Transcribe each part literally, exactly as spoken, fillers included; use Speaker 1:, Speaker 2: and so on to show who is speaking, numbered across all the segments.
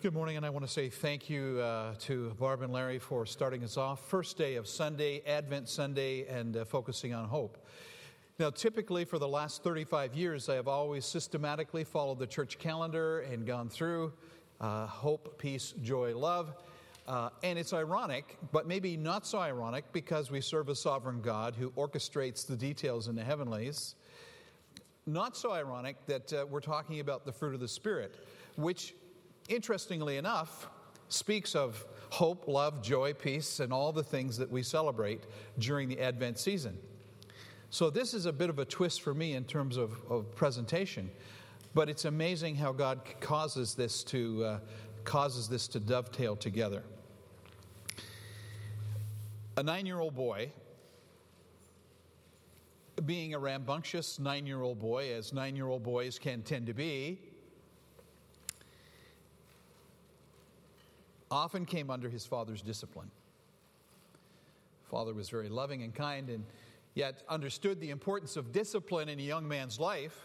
Speaker 1: Good morning, and I want to say thank you uh, to Barb and Larry for starting us off. First day of Sunday, Advent Sunday, and uh, focusing on hope. Now, typically for the last thirty-five years, I have always systematically followed the church calendar and gone through uh, hope, peace, joy, love. Uh, and it's ironic, but maybe not so ironic, because we serve a sovereign God who orchestrates the details in the heavenlies. Not so ironic that uh, we're talking about the fruit of the Spirit, which, interestingly enough, speaks of hope, love, joy, peace, and all the things that we celebrate during the Advent season. So this is a bit of a twist for me in terms of, of presentation, but it's amazing how God causes this to uh, causes this to dovetail together. A nine-year-old boy, being a rambunctious nine-year-old boy, as nine-year-old boys can tend to be, often came under his father's discipline. Father was very loving and kind, and yet understood the importance of discipline in a young man's life.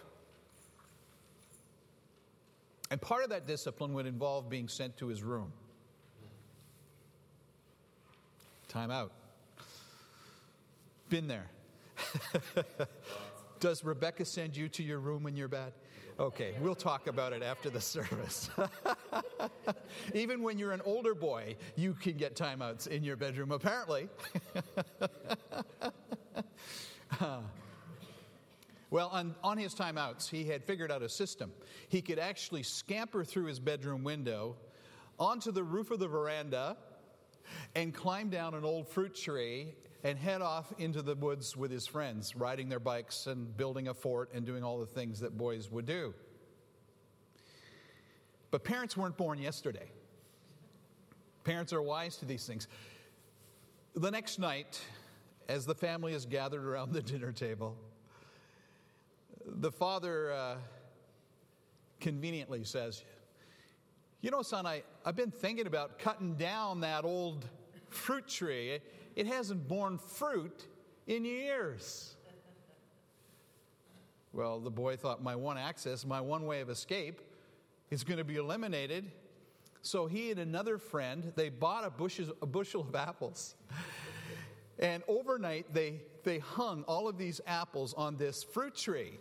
Speaker 1: And part of that discipline would involve being sent to his room. Time out. Been there. Does Rebecca send you to your room when you're bad? Okay, we'll talk about it after the service. Even when you're an older boy, you can get timeouts in your bedroom, apparently. uh, well, on, on his timeouts, he had figured out a system. He could actually scamper through his bedroom window onto the roof of the veranda and climb down an old fruit tree and head off into the woods with his friends, riding their bikes and building a fort and doing all the things that boys would do. But parents weren't born yesterday. Parents are wise to these things. The next night, as the family is gathered around the dinner table, the father uh, conveniently says, "You know, son, I, I've been thinking about cutting down that old fruit tree. It, it hasn't borne fruit in years." Well, the boy thought, my one access, my one way of escape is going to be eliminated. So he and another friend, they bought a bushel, a bushel of apples. And overnight, they, they hung all of these apples on this fruit tree.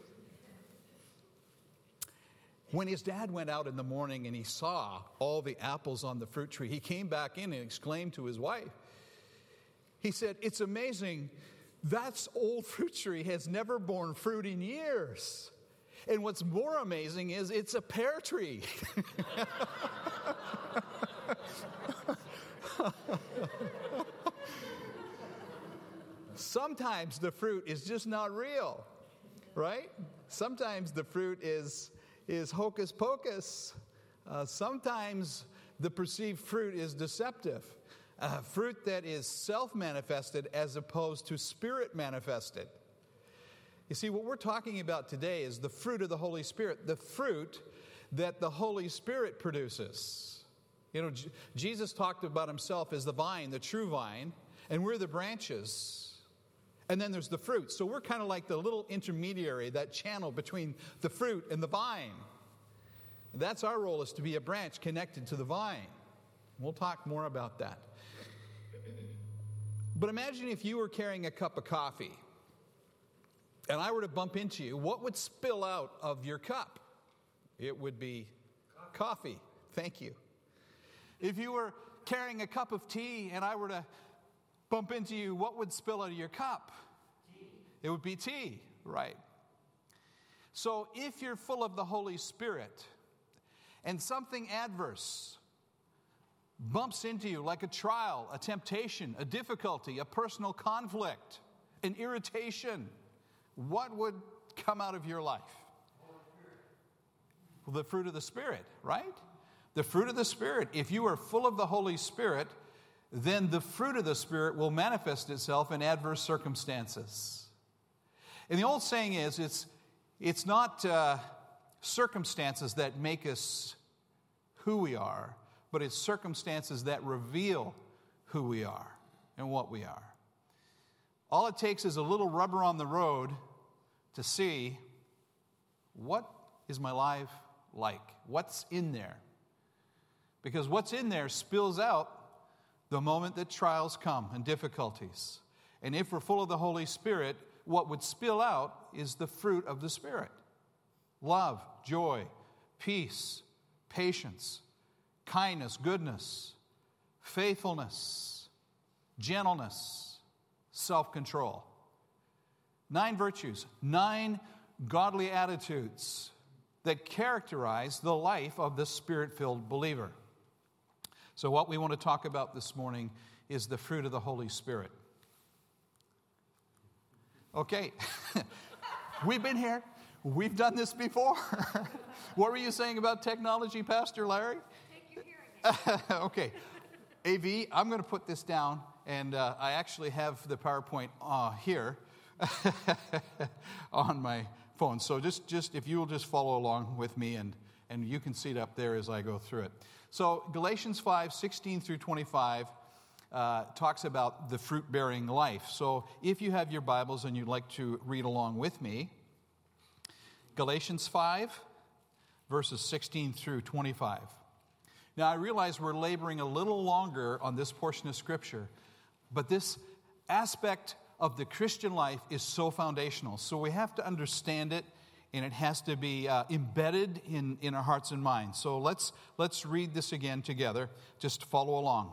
Speaker 1: When his dad went out in the morning and he saw all the apples on the fruit tree, he came back in and exclaimed to his wife, he said, "It's amazing, that old fruit tree has never borne fruit in years. And what's more amazing is it's a pear tree." Sometimes the fruit is just not real, right? Sometimes the fruit is is hocus pocus. Uh, sometimes the perceived fruit is deceptive. Uh, fruit that is self-manifested as opposed to spirit-manifested. You see, what we're talking about today is the fruit of the Holy Spirit, the fruit that the Holy Spirit produces. You know, J- Jesus talked about himself as the vine, the true vine, and we're the branches. And then there's the fruit. So we're kind of like the little intermediary, that channel between the fruit and the vine. That's our role, is to be a branch connected to the vine. We'll talk more about that. But imagine if you were carrying a cup of coffee and I were to bump into you, what would spill out of your cup? It would be coffee. coffee. Thank you. If you were carrying a cup of tea and I were to bump into you, what would spill out of your cup? Tea. It would be tea, right? So if you're full of the Holy Spirit and something adverse bumps into you, like a trial, a temptation, a difficulty, a personal conflict, an irritation, what would come out of your life? Well, the fruit of the Spirit, right? The fruit of the Spirit. If you are full of the Holy Spirit, then the fruit of the Spirit will manifest itself in adverse circumstances. And the old saying is, it's, it's not uh, circumstances that make us who we are, but it's circumstances that reveal who we are and what we are. All it takes is a little rubber on the road to see, what is my life like? What's in there? Because what's in there spills out the moment that trials come and difficulties. And if we're full of the Holy Spirit, what would spill out is the fruit of the Spirit. Love, joy, peace, patience, kindness, goodness, faithfulness, gentleness, self-control. Nine virtues, nine godly attitudes that characterize the life of the Spirit-filled believer. So what we want to talk about this morning is the fruit of the Holy Spirit. Okay, we've been here. We've done this before. What were you saying about technology, Pastor Larry?
Speaker 2: Take your hearing aid.
Speaker 1: Okay, A V, I'm going to put this down, and uh, I actually have the PowerPoint uh, here on my phone. So just, just if you will just follow along with me, and, and you can see it up there as I go through it. So Galatians five, sixteen through twenty-five uh, talks about the fruit-bearing life. So if you have your Bibles and you'd like to read along with me, Galatians five, verses sixteen through twenty-five. Now I realize we're laboring a little longer on this portion of Scripture, but this aspect of the Christian life is so foundational. So we have to understand it, and it has to be uh, embedded in, in our hearts and minds. So let's, let's read this again together. Just follow along.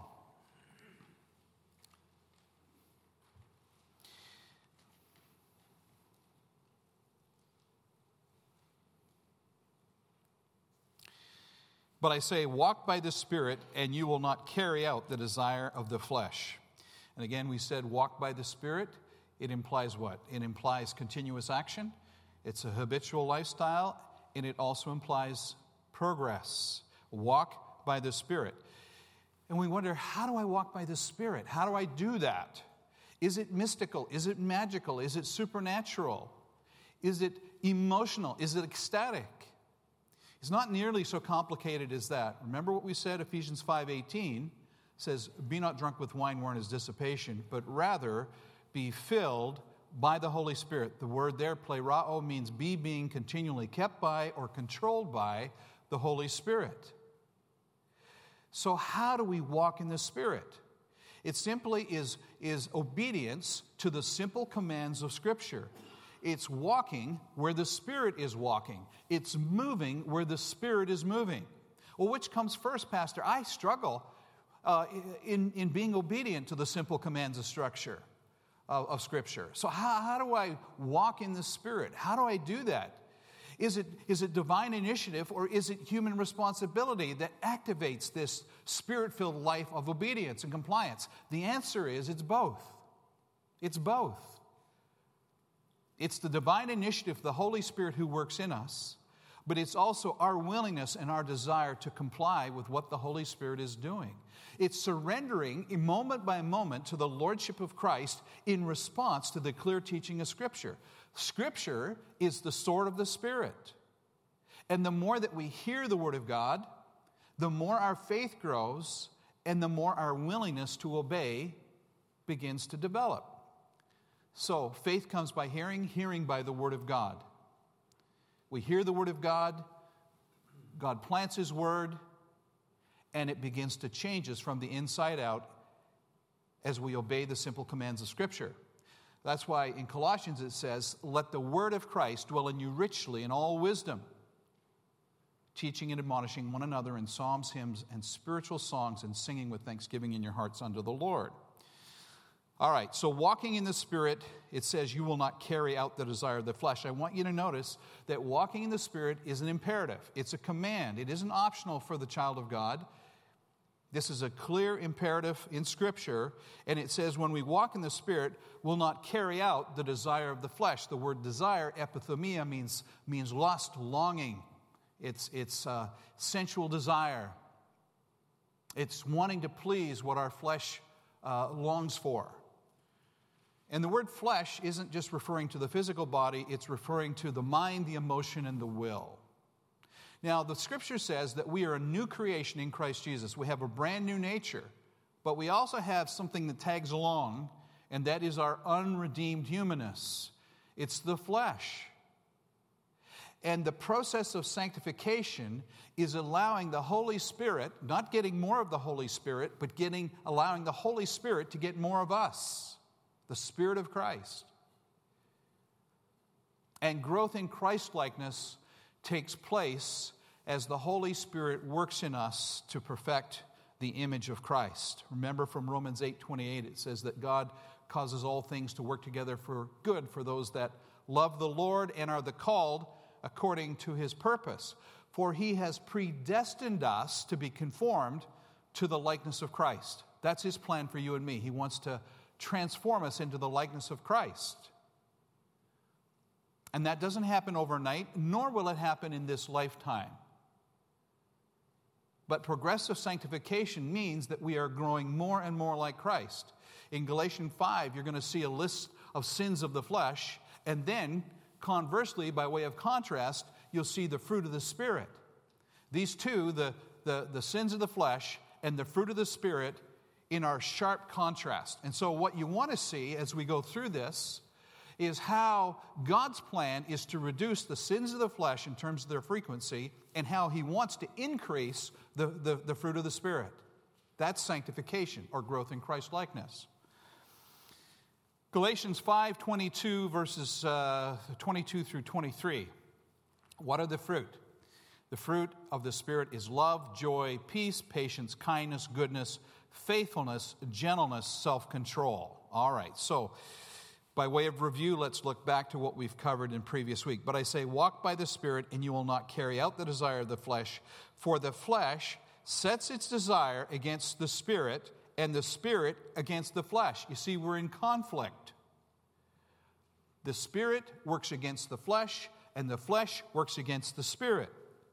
Speaker 1: But I say, walk by the Spirit, and you will not carry out the desire of the flesh. And again, we said walk by the Spirit. It implies what? It implies continuous action. It's a habitual lifestyle, and it also implies progress. Walk by the Spirit. And we wonder, how do I walk by the Spirit? How do I do that? Is it mystical? Is it magical? Is it supernatural? Is it emotional? Is it ecstatic? It's not nearly so complicated as that. Remember what we said, Ephesians five eighteen says, be not drunk with wine wherein is dissipation, but rather be filled by the Holy Spirit. The word there, plerao, means be being continually kept by or controlled by the Holy Spirit. So how do we walk in the Spirit? It simply is, is obedience to the simple commands of Scripture. It's walking where the Spirit is walking. It's moving where the Spirit is moving. Well, which comes first, Pastor? I struggle uh, in, in being obedient to the simple commands of structure. Of, of Scripture. So how, how do I walk in the Spirit? How do I do that? Is it, is it divine initiative, or is it human responsibility that activates this Spirit-filled life of obedience and compliance? The answer is it's both. It's both. It's the divine initiative of the Holy Spirit who works in us, but it's also our willingness and our desire to comply with what the Holy Spirit is doing. It's surrendering moment by moment to the Lordship of Christ in response to the clear teaching of Scripture. Scripture is the sword of the Spirit. And the more that we hear the Word of God, the more our faith grows, and the more our willingness to obey begins to develop. So faith comes by hearing, hearing by the Word of God. We hear the Word of God, God plants His Word, and it begins to change us from the inside out as we obey the simple commands of Scripture. That's why in Colossians it says, let the word of Christ dwell in you richly in all wisdom, teaching and admonishing one another in psalms, hymns, and spiritual songs, and singing with thanksgiving in your hearts unto the Lord. All right, so walking in the Spirit, it says you will not carry out the desire of the flesh. I want you to notice that walking in the Spirit is an imperative. It's a command. It isn't optional for the child of God. This is a clear imperative in Scripture, and it says when we walk in the Spirit, we'll not carry out the desire of the flesh. The word desire, epithumia, means, means lust, longing. It's, it's uh, sensual desire. It's wanting to please what our flesh uh, longs for. And the word flesh isn't just referring to the physical body, it's referring to the mind, the emotion, and the will. Now, the Scripture says that we are a new creation in Christ Jesus. We have a brand new nature, but we also have something that tags along, and that is our unredeemed humanness. It's the flesh. And the process of sanctification is allowing the Holy Spirit, not getting more of the Holy Spirit, but getting allowing the Holy Spirit to get more of us, the Spirit of Christ. And growth in Christ-likeness takes place as the Holy Spirit works in us to perfect the image of Christ. Remember from Romans eight twenty-eight, it says that God causes all things to work together for good for those that love the Lord and are the called according to his purpose. For he has predestined us to be conformed to the likeness of Christ. That's his plan for you and me. He wants to transform us into the likeness of Christ. And that doesn't happen overnight, nor will it happen in this lifetime. But progressive sanctification means that we are growing more and more like Christ. In Galatians five, you're going to see a list of sins of the flesh, and then, conversely, by way of contrast, you'll see the fruit of the Spirit. These two, the, the, the sins of the flesh and the fruit of the Spirit, in our sharp contrast. And so what you want to see as we go through this is how God's plan is to reduce the sins of the flesh in terms of their frequency, and how he wants to increase the, the, the fruit of the Spirit. That's sanctification, or growth in Christ-likeness. Galatians five twenty-two, verses uh, twenty-two through twenty-three. What are the fruit? The fruit of the Spirit is love, joy, peace, patience, kindness, goodness, faithfulness, gentleness, self-control. All right, so by way of review, let's look back to what we've covered in previous week. But I say, walk by the Spirit, and you will not carry out the desire of the flesh. For the flesh sets its desire against the Spirit, and the Spirit against the flesh. You see, we're in conflict. The Spirit works against the flesh, and the flesh works against the Spirit.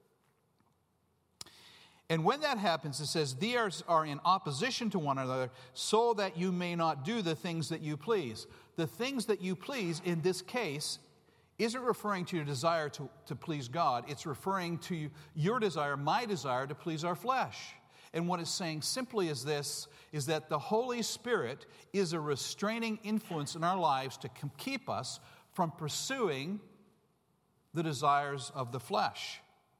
Speaker 1: And when that happens, it says, these are in opposition to one another, so that you may not do the things that you please. The things that you please, in this case, isn't referring to your desire to, to please God. It's referring to your desire, my desire, to please our flesh. And what it's saying simply is this, is that the Holy Spirit is a restraining influence in our lives to keep us from pursuing the desires of the flesh.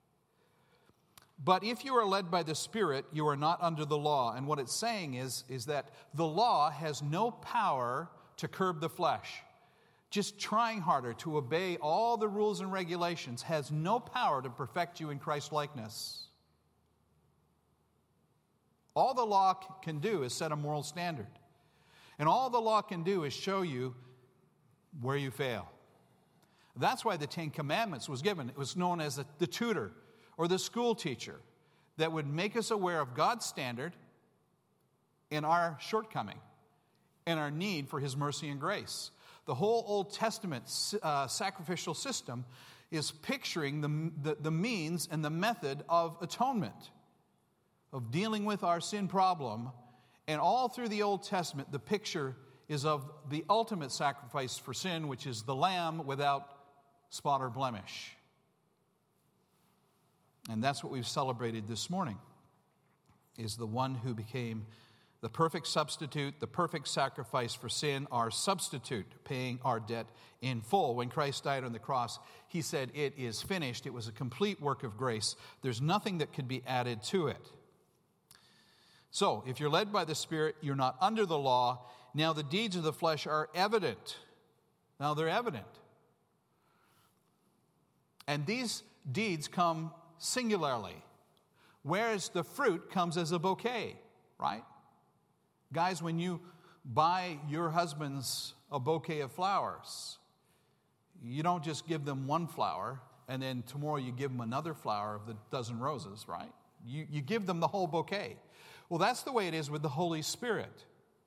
Speaker 1: But if you are led by the Spirit, you are not under the law. And what it's saying is, is that the law has no power to curb the flesh. Just trying harder to obey all the rules and regulations has no power to perfect you in Christ-likeness. All the law can do is set a moral standard. And all the law can do is show you where you fail. That's why the Ten Commandments was given. It was known as the tutor or the school teacher that would make us aware of God's standard and our shortcoming and our need for his mercy and grace. The whole Old Testament uh, sacrificial system is picturing the, the, the means and the method of atonement, of dealing with our sin problem. And all through the Old Testament, the picture is of the ultimate sacrifice for sin, which is the Lamb without spot or blemish. And that's what we've celebrated this morning, is the one who became the perfect substitute, the perfect sacrifice for sin, our substitute, paying our debt in full. When Christ died on the cross, he said, it is finished. It was a complete work of grace. There's nothing that could be added to it. So, if you're led by the Spirit, you're not under the law. Now, the deeds of the flesh are evident. Now, they're evident. And these deeds come singularly, whereas the fruit comes as a bouquet, right? Guys, when you buy your husbands a bouquet of flowers, you don't just give them one flower and then tomorrow you give them another flower of the dozen roses, right? You, you give them the whole bouquet. Well, that's the way it is with the Holy Spirit.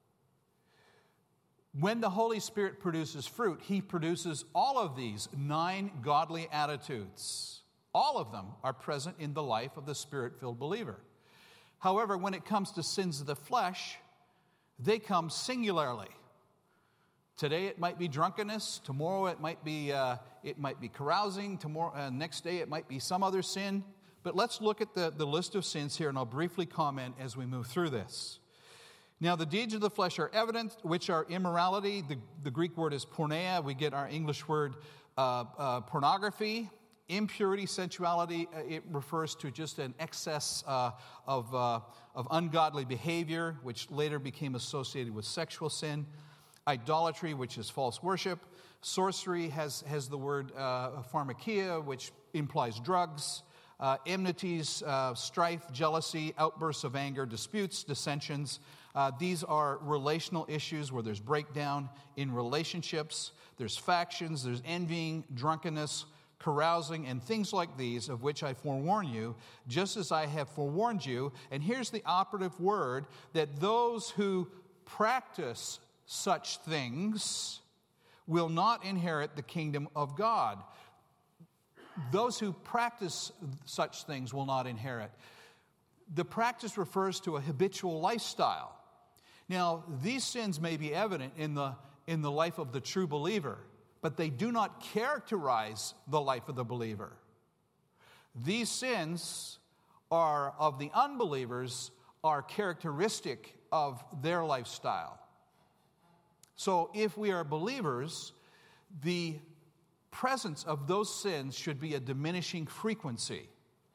Speaker 1: When the Holy Spirit produces fruit, he produces all of these nine godly attitudes. All of them are present in the life of the Spirit-filled believer. However, when it comes to sins of the flesh, they come singularly. Today it might be drunkenness. Tomorrow it might be uh, it might be carousing. Tomorrow, uh, next day it might be some other sin. But let's look at the, the list of sins here, and I'll briefly comment as we move through this. Now, the deeds of the flesh are evident, which are immorality. The, the Greek word is porneia. We get our English word uh, uh, pornography. impurity, sensuality, uh, it refers to just an excess uh, of, uh, of ungodly behavior, which later became associated with sexual sin. Idolatry, which is false worship. Sorcery has, has the word uh, pharmakia, which implies drugs. Uh, enmities, uh, strife, jealousy, outbursts of anger, disputes, dissensions. Uh, these are relational issues where there's breakdown in relationships. There's factions, there's envying, drunkenness, carousing, and things like these, of which I forewarn you, just as I have forewarned you. And here's the operative word, that those who practice such things will not inherit the kingdom of God. Those who practice such things will not inherit. The practice refers to a habitual lifestyle. Now, these sins may be evident in the, in the life of the true believer, but they do not characterize the life of the believer. These sins are of the unbelievers are characteristic of their lifestyle. So if we are believers, the presence of those sins should be a diminishing frequency.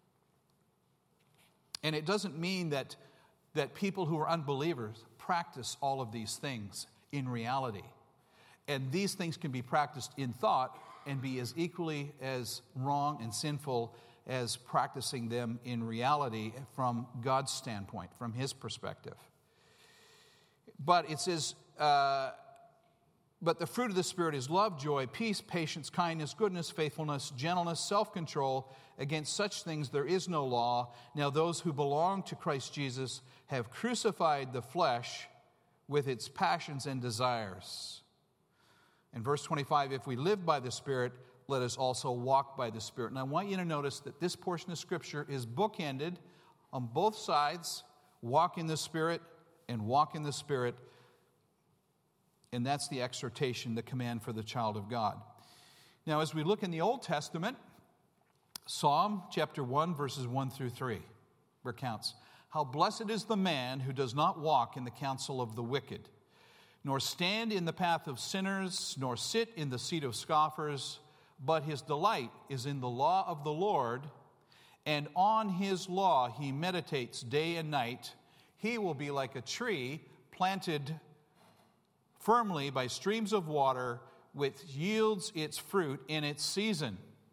Speaker 1: And it doesn't mean that, that people who are unbelievers practice all of these things in reality. And these things can be practiced in thought and be as equally as wrong and sinful as practicing them in reality from God's standpoint, from His perspective. But it says, uh, but the fruit of the Spirit is love, joy, peace, patience, kindness, goodness, faithfulness, gentleness, self-control. Against such things there is no law. Now those who belong to Christ Jesus have crucified the flesh with its passions and desires. In verse twenty-five, if we live by the Spirit, let us also walk by the Spirit. And I want you to notice that this portion of Scripture is bookended on both sides. Walk in the Spirit and walk in the Spirit. And that's the exhortation, the command for the child of God. Now, as we look in the Old Testament, Psalm chapter one, verses one through three recounts, how blessed is the man who does not walk in the counsel of the wicked, nor stand in the path of sinners, nor sit in the seat of scoffers, but his delight is in the law of the Lord, and on his law he meditates day and night. He will be like a tree planted firmly by streams of water, which yields its fruit in its season.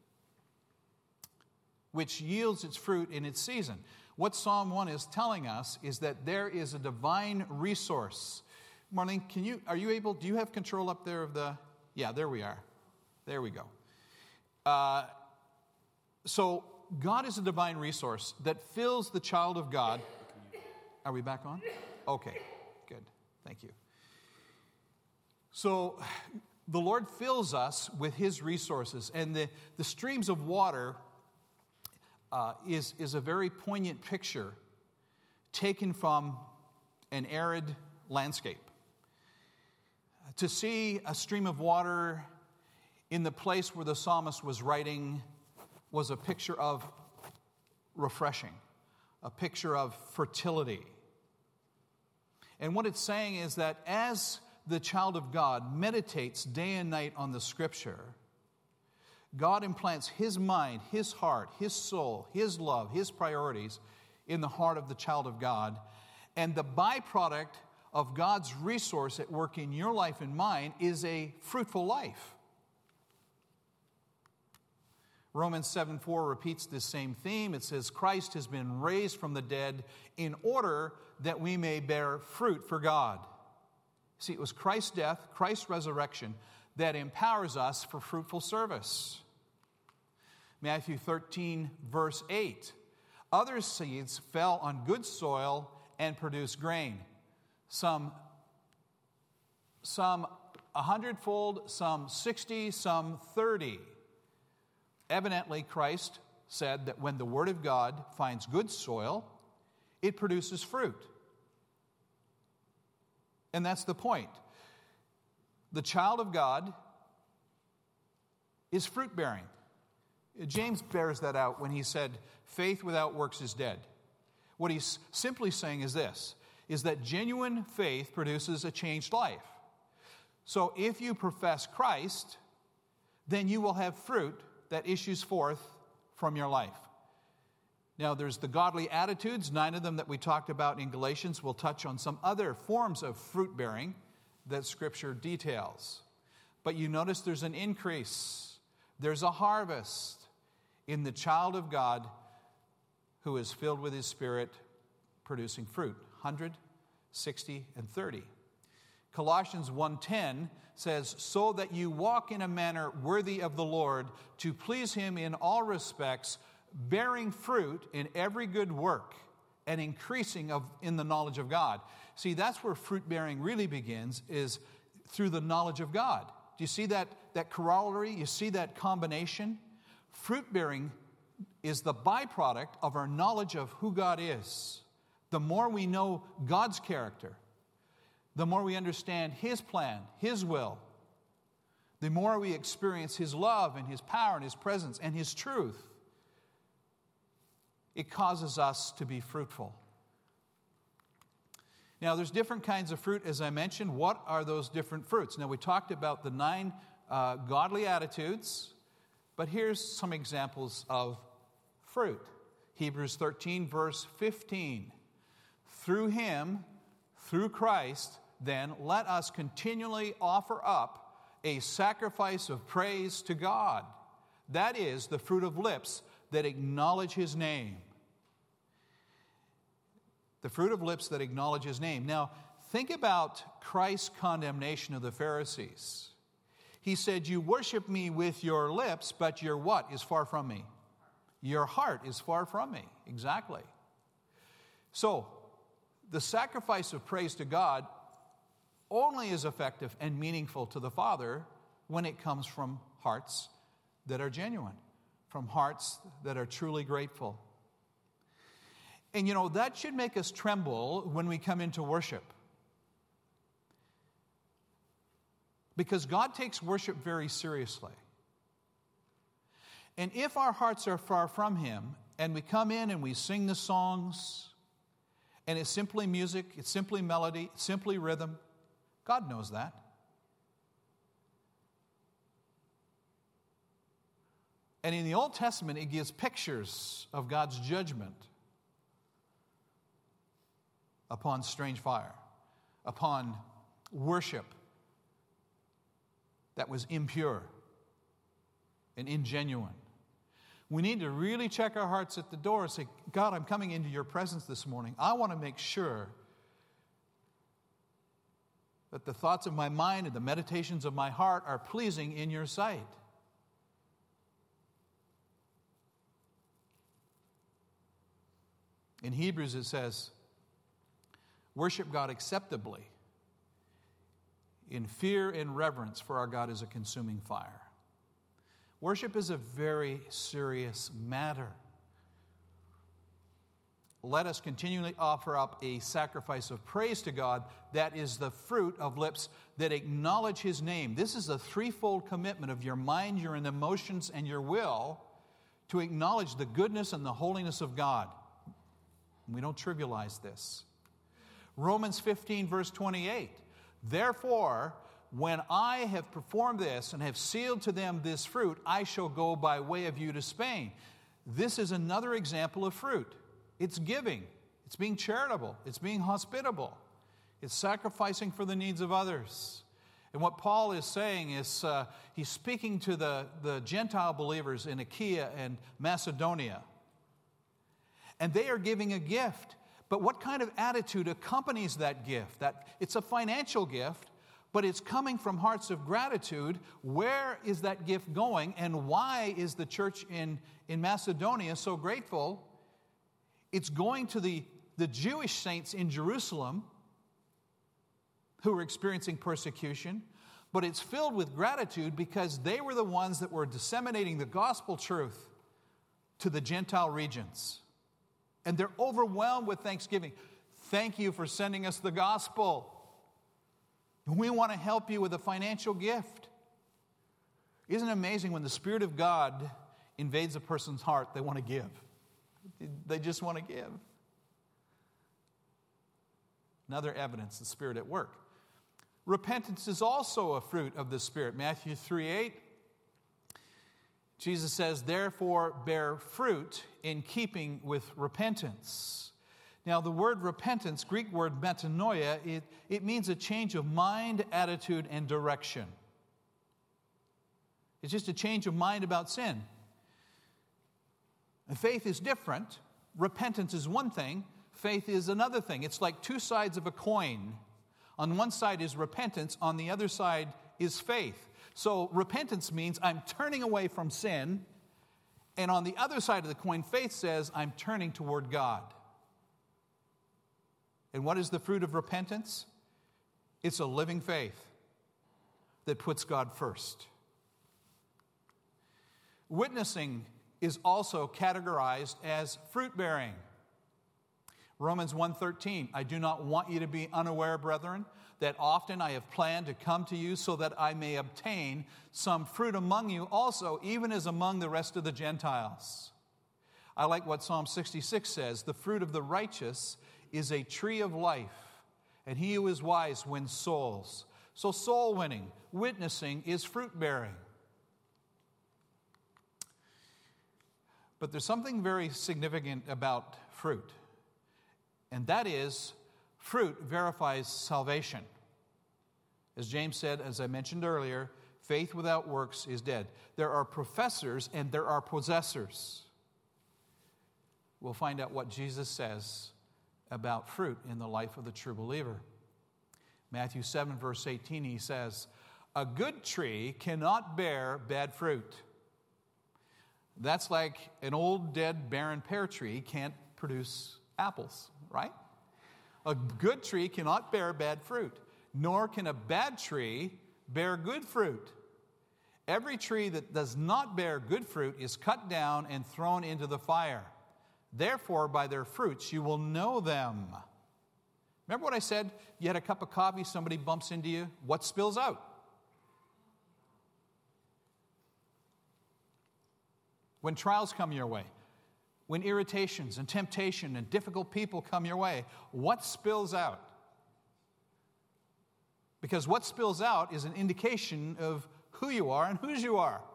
Speaker 1: Which yields its fruit in its season. What Psalm one is telling us is that there is a divine resource. Marlene, can you, are you able, do you have control up there of the, yeah, there we are. There we go. Uh, so God is a divine resource that fills the child of God. Are we back on? Okay, good. Thank you. So the Lord fills us with His resources, and the, the streams of water uh, is, is a very poignant picture taken from an arid landscape. To see a stream of water in the place where the psalmist was writing was a picture of refreshing, a picture of fertility. And what it's saying is that as the child of God meditates day and night on the Scripture, God implants His mind, His heart, His soul, His love, His priorities in the heart of the child of God. And the byproduct of God's resource at work in your life and mine is a fruitful life. Romans seven four repeats this same theme. It says, Christ has been raised from the dead in order that we may bear fruit for God. See, it was Christ's death, Christ's resurrection, that empowers us for fruitful service. Matthew thirteen, verse eight. Other seeds fell on good soil and produced grain. Some, some a hundredfold, some sixty, some thirty. Evidently, Christ said that when the Word of God finds good soil, it produces fruit. And that's the point. The child of God is fruit-bearing. James bears that out when he said, faith without works is dead. What he's simply saying is this, is that genuine faith produces a changed life. So if you profess Christ, then you will have fruit that issues forth from your life. Now, there's the godly attitudes, nine of them that we talked about in Galatians. We'll touch on some other forms of fruit bearing that Scripture details. But you notice there's an increase. There's a harvest in the child of God who is filled with His Spirit, producing fruit, one hundred, sixty, and thirty. Colossians one ten says, so that you walk in a manner worthy of the Lord, to please Him in all respects, bearing fruit in every good work and increasing of, in the knowledge of God. See, that's where fruit bearing really begins, is through the knowledge of God. Do you see that, that corollary? You see that combination? Fruit bearing is the byproduct of our knowledge of who God is. The more we know God's character, the more we understand His plan, His will, the more we experience His love and His power and His presence and His truth, it causes us to be fruitful. Now, there's different kinds of fruit, as I mentioned. What are those different fruits? Now, we talked about the nine uh, godly attitudes, but here's some examples of fruit. Hebrews thirteen, verse fifteen. Through Him, through Christ, then, let us continually offer up a sacrifice of praise to God. That is the fruit of lips that acknowledge His name. The fruit of lips that acknowledge His name. Now, think about Christ's condemnation of the Pharisees. He said, you worship me with your lips, but your what is far from me? Your heart is far from me. Exactly. So, the sacrifice of praise to God only is effective and meaningful to the Father when it comes from hearts that are genuine, from hearts that are truly grateful. And you know, that should make us tremble when we come into worship. Because God takes worship very seriously. And if our hearts are far from Him, and we come in and we sing the songs, and it's simply music, it's simply melody, it's simply rhythm, God knows that. And in the Old Testament, it gives pictures of God's judgment upon strange fire, upon worship that was impure and ingenuine. We need to really check our hearts at the door and say, God, I'm coming into your presence this morning. I want to make sure that the thoughts of my mind and the meditations of my heart are pleasing in your sight. In Hebrews it says, worship God acceptably in fear and reverence, for our God is a consuming fire. Worship is a very serious matter. Let us continually offer up a sacrifice of praise to God that is the fruit of lips that acknowledge His name. This is a threefold commitment of your mind, your emotions, and your will to acknowledge the goodness and the holiness of God. We don't trivialize this. Romans fifteen, verse twenty-eight. Therefore, when I have performed this and have sealed to them this fruit, I shall go by way of you to Spain. This is another example of fruit. It's giving. It's being charitable. It's being hospitable. It's sacrificing for the needs of others. And what Paul is saying is uh, he's speaking to the, the Gentile believers in Achaia and Macedonia. And they are giving a gift. But what kind of attitude accompanies that gift? That it's a financial gift, but it's coming from hearts of gratitude. Where is that gift going? And why is the church in, in Macedonia so grateful? It's going to the, the Jewish saints in Jerusalem who were experiencing persecution, but it's filled with gratitude because they were the ones that were disseminating the gospel truth to the Gentile regions. And they're overwhelmed with thanksgiving. Thank you for sending us the gospel. We want to help you with a financial gift. Isn't it amazing when the Spirit of God invades a person's heart, they want to give. They just want to give. Another evidence, the Spirit at work. Repentance is also a fruit of the Spirit. Matthew three eight. Jesus says, therefore bear fruit in keeping with repentance. Now, the word repentance, Greek word metanoia, it, it means a change of mind, attitude, and direction. It's just a change of mind about sin. And faith is different. Repentance is one thing. Faith is another thing. It's like two sides of a coin. On one side is repentance. On the other side is faith. So repentance means I'm turning away from sin. And on the other side of the coin, faith says I'm turning toward God. And what is the fruit of repentance? It's a living faith that puts God first. Witnessing is also categorized as fruit-bearing. Romans one thirteen, I do not want you to be unaware, brethren, that often I have planned to come to you so that I may obtain some fruit among you also, even as among the rest of the Gentiles. I like what Psalm sixty-six says, the fruit of the righteous is a tree of life, and he who is wise wins souls. So soul winning, witnessing is fruit-bearing. But there's something very significant about fruit, and that is fruit verifies salvation. As James said, as I mentioned earlier, faith without works is dead. There are professors and there are possessors. We'll find out what Jesus says about fruit in the life of the true believer. Matthew seven, verse eighteen, he says, a good tree cannot bear bad fruit. That's like an old, dead, barren pear tree can't produce apples, right? A good tree cannot bear bad fruit, nor can a bad tree bear good fruit. Every tree that does not bear good fruit is cut down and thrown into the fire. Therefore, by their fruits you will know them. Remember what I said? You had a cup of coffee, somebody bumps into you. What spills out? When trials come your way, when irritations and temptation and difficult people come your way, what spills out? Because what spills out is an indication of who you are and whose you are.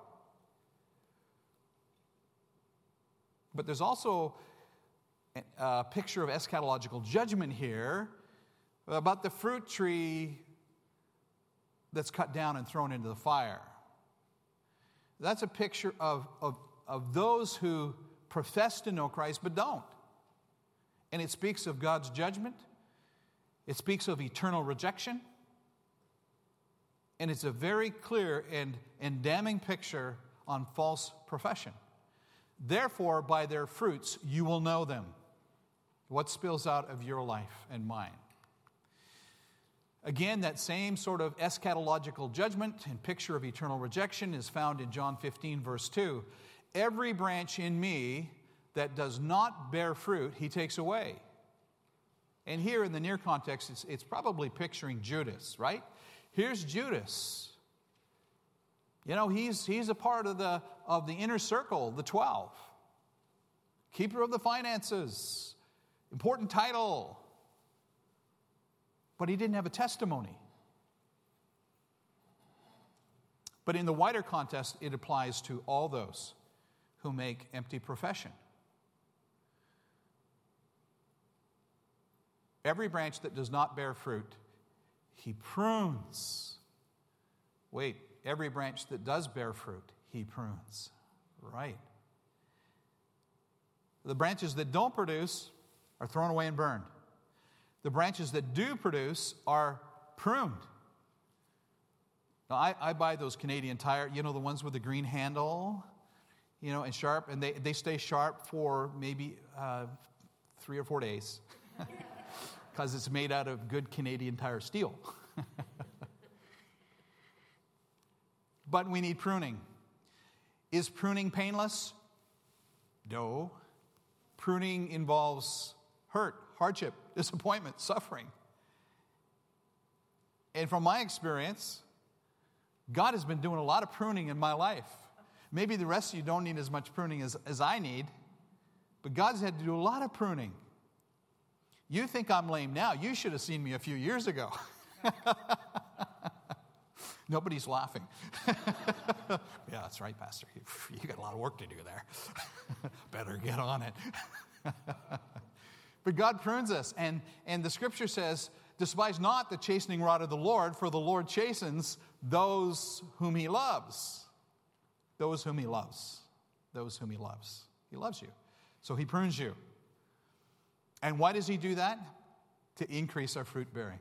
Speaker 1: But there's also a picture of eschatological judgment here about the fruit tree that's cut down and thrown into the fire. That's a picture of, of, of those who profess to know Christ but don't. And it speaks of God's judgment. It speaks of eternal rejection. And it's a very clear and, and damning picture on false profession. Therefore, by their fruits, you will know them. What spills out of your life and mine. Again, that same sort of eschatological judgment and picture of eternal rejection is found in John fifteen, verse two. Every branch in me that does not bear fruit, he takes away. And here in the near context, it's, it's probably picturing Judas, right? Here's Judas. You know, he's, he's a part of the, of the inner circle, the twelve. Keeper of the finances. Important title. But he didn't have a testimony. But in the wider context, it applies to all those who make empty profession. Every branch that does not bear fruit, he prunes. Wait, every branch that does bear fruit, he prunes. Right. The branches that don't produce are thrown away and burned. The branches that do produce are pruned. Now, I, I buy those Canadian Tire, you know, the ones with the green handle, you know, and sharp, and they, they stay sharp for maybe uh, three or four days because it's made out of good Canadian Tire steel. But we need pruning. Is pruning painless? No. Pruning involves hurt, hardship, disappointment, suffering. And from my experience, God has been doing a lot of pruning in my life. Maybe the rest of you don't need as much pruning as, as I need, but God's had to do a lot of pruning. You think I'm lame now. You should have seen me a few years ago. Nobody's laughing. Yeah, that's right, Pastor. You, you got a lot of work to do there. Better get on it. But God prunes us, and, and the scripture says, despise not the chastening rod of the Lord, for the Lord chastens those whom he loves. Those whom he loves. Those whom he loves. He loves you. So he prunes you. And why does he do that? To increase our fruit bearing.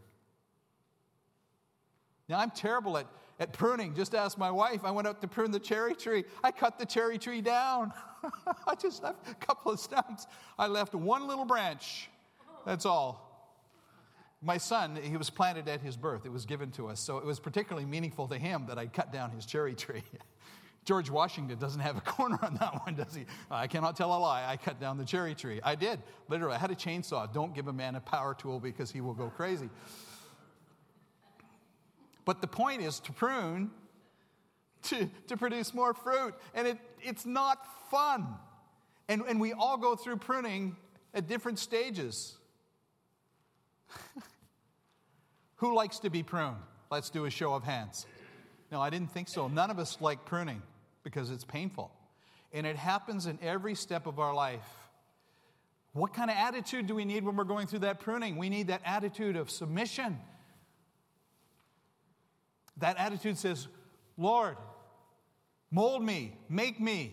Speaker 1: Now, I'm terrible at, at pruning. Just ask my wife. I went out to prune the cherry tree. I cut the cherry tree down. I just left a couple of stumps. I left one little branch. That's all. My son, he was planted at his birth. It was given to us. So it was particularly meaningful to him that I cut down his cherry tree. George Washington doesn't have a corner on that one, does he? I cannot tell a lie. I cut down the cherry tree. I did. Literally, I had a chainsaw. Don't give a man a power tool because he will go crazy. But the point is to prune, to, to produce more fruit. And it, it's not fun. And, and we all go through pruning at different stages. Who likes to be pruned? Let's do a show of hands. No, I didn't think so. None of us like pruning because it's painful. And it happens in every step of our life. What kind of attitude do we need when we're going through that pruning? We need that attitude of submission. That attitude says, Lord, mold me, make me,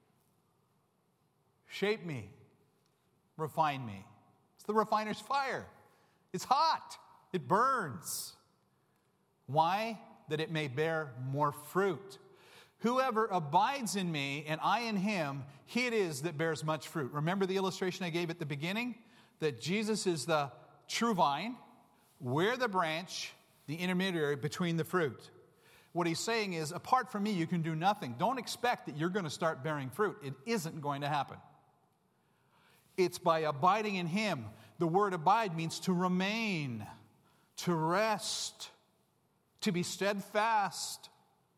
Speaker 1: shape me, refine me. It's the refiner's fire. It's hot. It burns. Why? That it may bear more fruit. Whoever abides in me and I in him, he it is that bears much fruit. Remember the illustration I gave at the beginning? That Jesus is the true vine, we're the branch, the intermediary between the fruit. What he's saying is, apart from me, you can do nothing. Don't expect that you're going to start bearing fruit. It isn't going to happen. It's by abiding in him. The word abide means to remain, to rest, to be steadfast.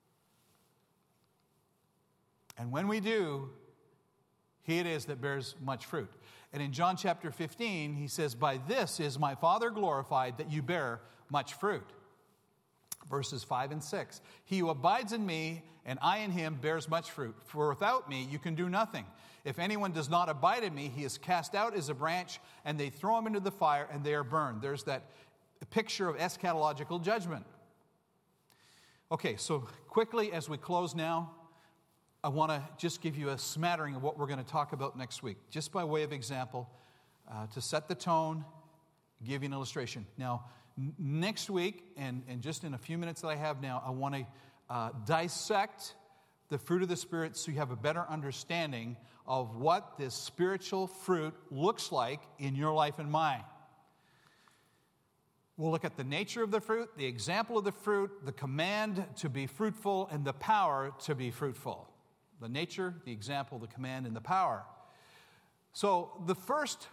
Speaker 1: And when we do, he it is that bears much fruit. And in John chapter fifteen, he says, by this is my Father glorified, that you bear much fruit. Verses five and six. He who abides in me and I in him bears much fruit. For without me you can do nothing. If anyone does not abide in me, he is cast out as a branch, and they throw him into the fire, and they are burned. There's that picture of eschatological judgment. Okay, so quickly as we close now, I want to just give you a smattering of what we're going to talk about next week, just by way of example, uh, to set the tone, give you an illustration. Now, n- next week, and, and just in a few minutes that I have now, I want to uh, dissect the fruit of the Spirit so you have a better understanding of what this spiritual fruit looks like in your life and mine. We'll look at the nature of the fruit, the example of the fruit, the command to be fruitful, and the power to be fruitful. The nature, the example, the command, and the power. So the first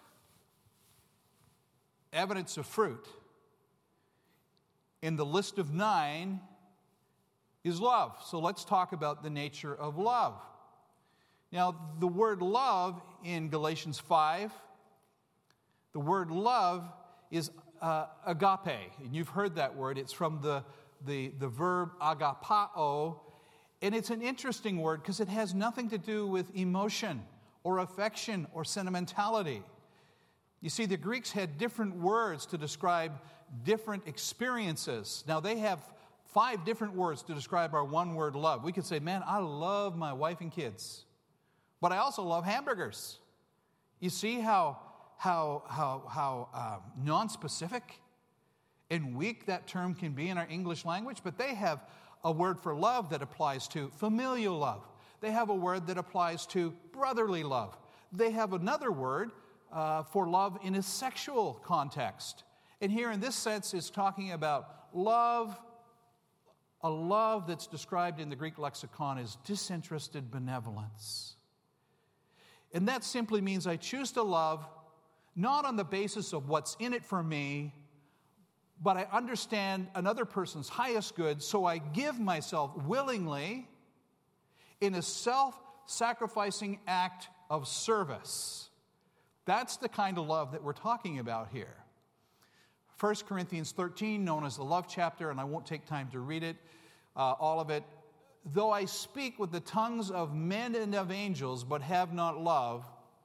Speaker 1: evidence of fruit in the list of nine is love. So let's talk about the nature of love. Now, the word love in Galatians five, the word love is uh, agape. And you've heard that word. It's from the, the, the verb agapao. And it's an interesting word because it has nothing to do with emotion or affection or sentimentality. You see, the Greeks had different words to describe different experiences. Now, they have five different words to describe our one-word love. We could say, man, I love my wife and kids, but I also love hamburgers. You see how, how, how, how um, non-specific and weak that term can be in our English language, but they have a word for love that applies to familial love. They have a word that applies to brotherly love. They have another word uh, for love in a sexual context. And here in this sense is talking about love, a love that's described in the Greek lexicon as disinterested benevolence. And that simply means I choose to love not on the basis of what's in it for me, but I understand another person's highest good, so I give myself willingly in a self-sacrificing act of service. That's the kind of love that we're talking about here. First Corinthians thirteen, known as the love chapter, and I won't take time to read it, uh, all of it. Though I speak with the tongues of men and of angels, but have not love,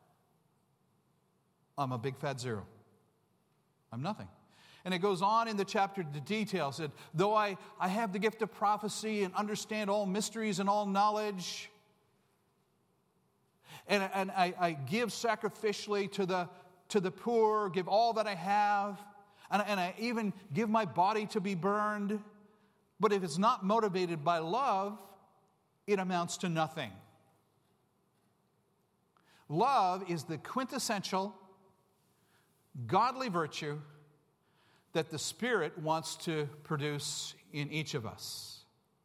Speaker 1: I'm a big fat zero. I'm nothing. And it goes on in the chapter to details that though I, I have the gift of prophecy and understand all mysteries and all knowledge, and, and I, I give sacrificially to the, to the poor, give all that I have, and, and I even give my body to be burned, but if it's not motivated by love, it amounts to nothing. Love is the quintessential godly virtue that the Spirit wants to produce in each of us.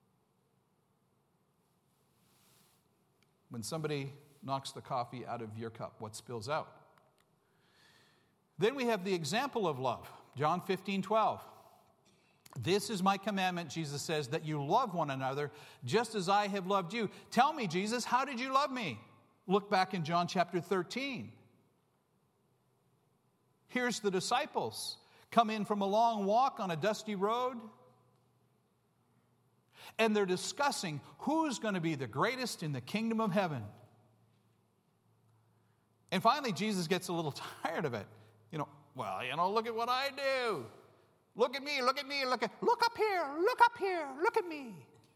Speaker 1: When somebody knocks the coffee out of your cup, what spills out? Then we have the example of love. John fifteen twelve. This is my commandment, Jesus says, that you love one another just as I have loved you. Tell me, Jesus, how did you love me? Look back in John chapter thirteen. Here's the disciples come in from a long walk on a dusty road, and they're discussing who's going to be the greatest in the kingdom of heaven. And finally, Jesus gets a little tired of it. You know, well, you know, look at what I do. Look at me, look at me, look at, look up here, look up here, look at me.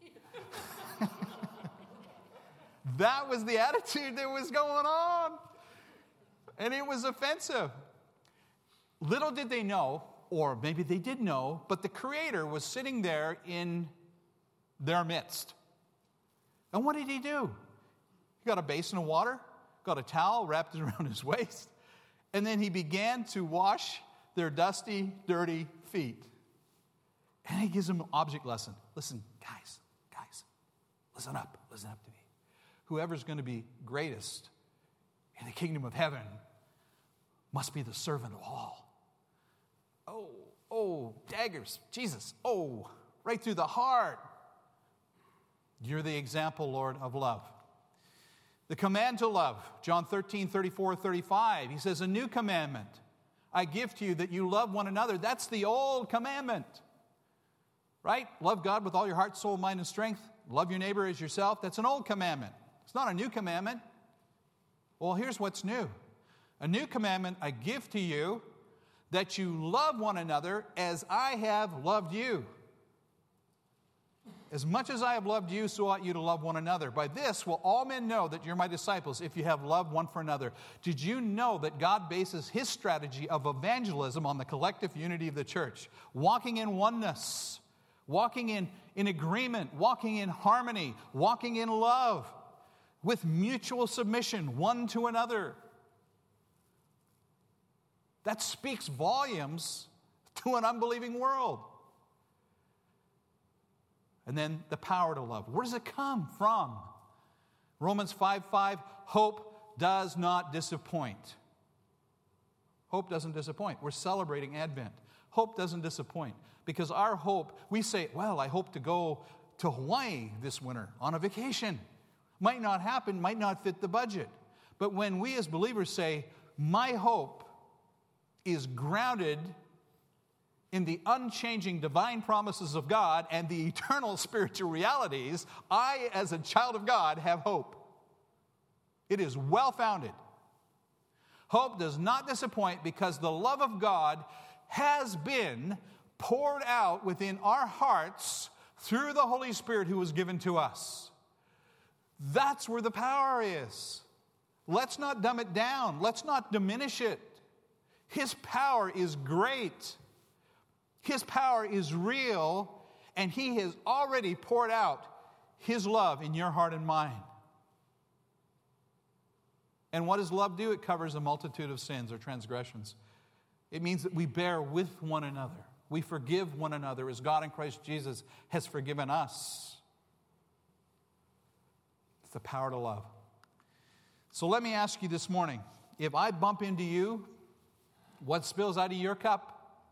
Speaker 1: That was the attitude that was going on. And it was offensive. Little did they know, or maybe they did know, but the Creator was sitting there in their midst. And what did he do? He got a basin of water, got a towel, wrapped it around his waist, and then he began to wash their dusty, dirty feet. And he gives them an object lesson. Listen, guys, guys, listen up, listen up to me. Whoever's going to be greatest in the kingdom of heaven must be the servant of all. Oh, oh, daggers, Jesus, oh, right through the heart. You're the example, Lord, of love. The command to love, John thirteen, thirty-four, thirty-five, he says, a new commandment I give to you that you love one another. That's the old commandment, right? Love God with all your heart, soul, mind, and strength. Love your neighbor as yourself. That's an old commandment. It's not a new commandment. Well, here's what's new. A new commandment I give to you, that you love one another as I have loved you. As much as I have loved you, so ought you to love one another. By this will all men know that you're my disciples, if you have love one for another. Did you know that God bases his strategy of evangelism on the collective unity of the church? Walking in oneness, walking in, in agreement, walking in harmony, walking in love, with mutual submission one to another. That speaks volumes to an unbelieving world. And then the power to love. Where does it come from? Romans five five, hope does not disappoint. Hope doesn't disappoint. We're celebrating Advent. Hope doesn't disappoint. Because our hope, we say, well, I hope to go to Hawaii this winter on a vacation. Might not happen, might not fit the budget. But when we as believers say, my hope is grounded in the unchanging divine promises of God and the eternal spiritual realities, I, as a child of God, have hope. It is well-founded. Hope does not disappoint because the love of God has been poured out within our hearts through the Holy Spirit who was given to us. That's where the power is. Let's not dumb it down. Let's not diminish it. His power is great. His power is real, and he has already poured out his love in your heart and mind. And what does love do? It covers a multitude of sins or transgressions. It means that we bear with one another. We forgive one another as God in Christ Jesus has forgiven us. It's the power to love. So let me ask you this morning, if I bump into you, what spills out of your cup?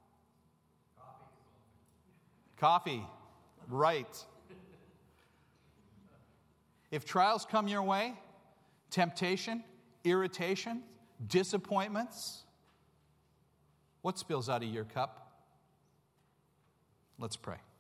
Speaker 1: Coffee, right. If trials come your way, temptation, irritation, disappointments, what spills out of your cup? Let's pray.